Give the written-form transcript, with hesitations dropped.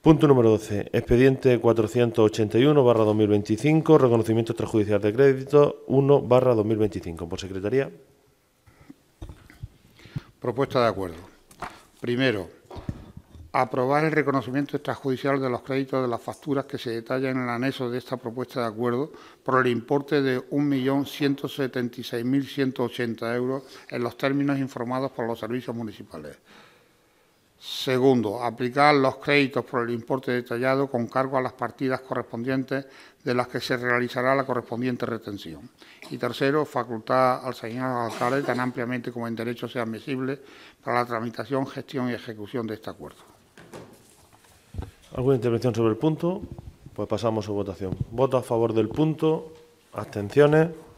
Punto número 12. Expediente 481/2025, reconocimiento extrajudicial de crédito 1/2025. Por secretaría. Propuesta de acuerdo. Primero, aprobar el reconocimiento extrajudicial de los créditos de las facturas que se detallan en el anexo de esta propuesta de acuerdo por el importe de 1.176.180 euros en los términos informados por los servicios municipales. Segundo, aplicar los créditos por el importe detallado con cargo a las partidas correspondientes de las que se realizará la correspondiente retención. Y tercero, facultar al señor alcalde tan ampliamente como en derecho sea admisible para la tramitación, gestión y ejecución de este acuerdo. ¿Alguna intervención sobre el punto? Pues pasamos a votación. ¿Voto a favor del punto? ¿Abstenciones?